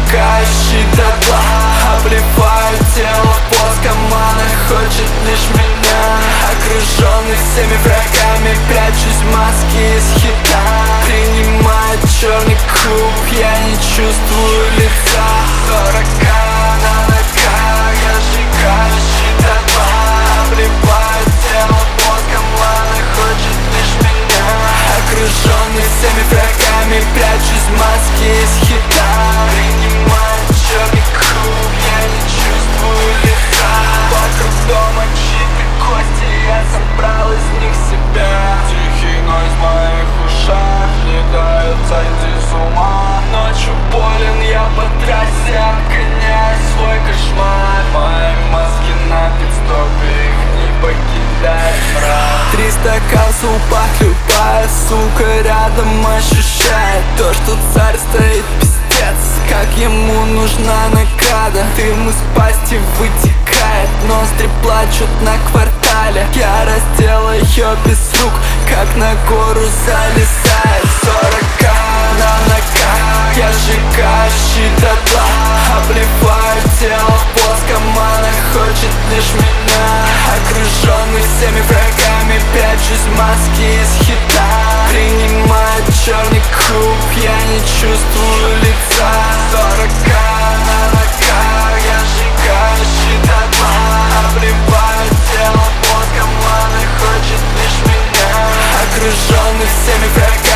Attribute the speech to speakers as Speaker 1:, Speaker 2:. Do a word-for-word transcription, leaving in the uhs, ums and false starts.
Speaker 1: сжигающий дотла. Обливаю тело воском, она хочет лишь меня. Окруженный всеми врагами, прячусь в маске из хита. Принимаю черный куб, я не чувствую лица. Дурака на ногах, я сжигающий дотла. Обливаю тело воском, она хочет лишь меня. Окруженный всеми врагами, прячусь в маске из хита. Принимаю черный куб, я не чувствую лица. Вокруг дома чьи-то кости, я собрал из них себя. Тихий нойз в моих ушах, не дает сойти с ума. Ночью болен, я по трассе обгоняю свой кошмар. Мои маски на пидстопе, их не покидает мрак. Три стаканца упах, любая сука рядом ощущает то, что царь стоит пиздец, как ему нужна награда. Дым из пасти вытекает, ноздри плачут на квартале. Я раздел ее без рук, как на гору залезает. Сорока на ногах, я сжигающий дотла. Обливаю тело воском, она хочет лишь меня. Окруженный всеми врагами, прячусь в маске из хита. Принимаю черный куб, я не чувствую лица. Сорока на ногах, я сжигающий дотла. Обливаю тело воском, она хочет лишь меня. Окруженный всеми врагами,